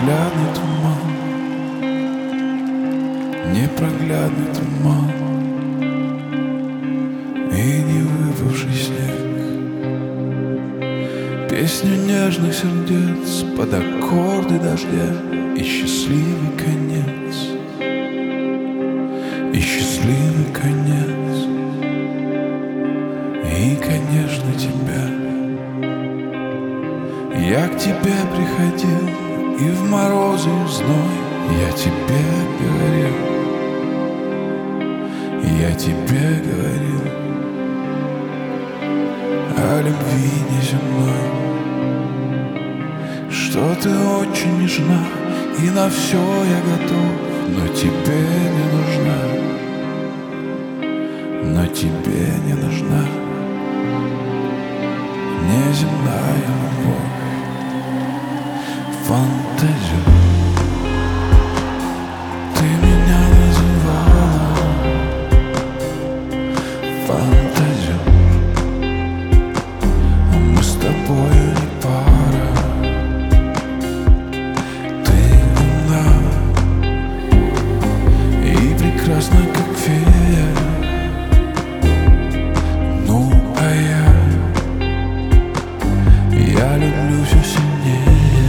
Непроглядный туман, непроглядный туман и не выпавший снег. Песню нежных сердец под аккорды дождя и счастливый конец, и счастливый конец, и, конечно, тебя. Я к тебе приходил, и в морозы, и в зной я тебе говорил, я тебе говорил о любви неземной, что ты очень нежна, и на все я готов, но тебе не нужна, но тебе не нужна неземная любовь. Фантазию ты меня называла, фантазию, мы с тобою не пара. Ты умна и прекрасна, как фея, ну а я люблю все сильнее.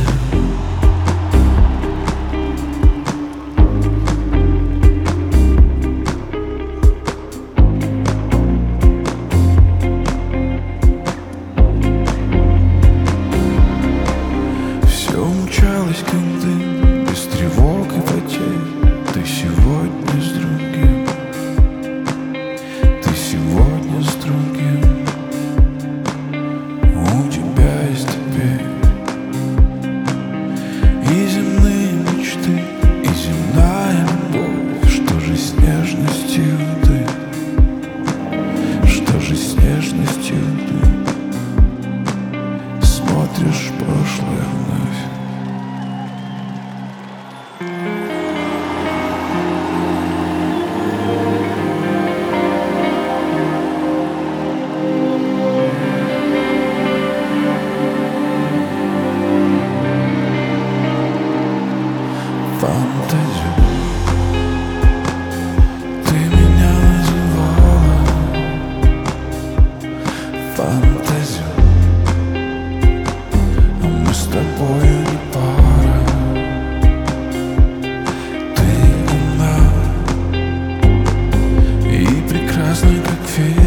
Умчалась, как дым, без тревог и потерь. Ты сегодня с другим, ты сегодня с другим. У тебя есть теперь и земные мечты, и земная любовь. Что же с нежностью ты, что же с нежностью ты смотришь в прошлое вновь? Фантазию ты меня называла, фантазию, мы с тобою не пара. Ты умна и прекрасна, как фея.